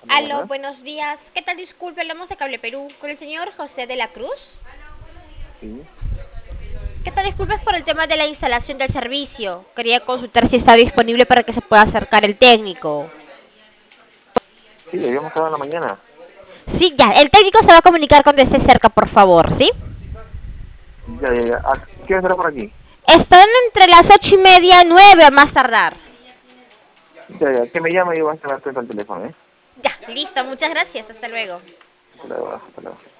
Hola, Aló, buenas. buenos días. ¿Qué tal? Disculpe, hablamos de Cable Perú con el señor José de la Cruz. Sí, ¿Qué tal? Disculpas por el tema de la instalación del servicio. Quería consultar si está disponible para que se pueda acercar el técnico. sí, habíamos quedado en la mañana. Sí, ya. El técnico se va a comunicar cuando esté cerca, por favor, ¿sí? Ya, ya, ya. ¿Qué hora será por aquí? Están entre las 8:30 y 9 a más tardar. Ya, ya. ¿Qué me llama y voy a estar atento al teléfono, eh? Ya, listo. Muchas gracias. Hasta luego. Hasta luego, hasta luego.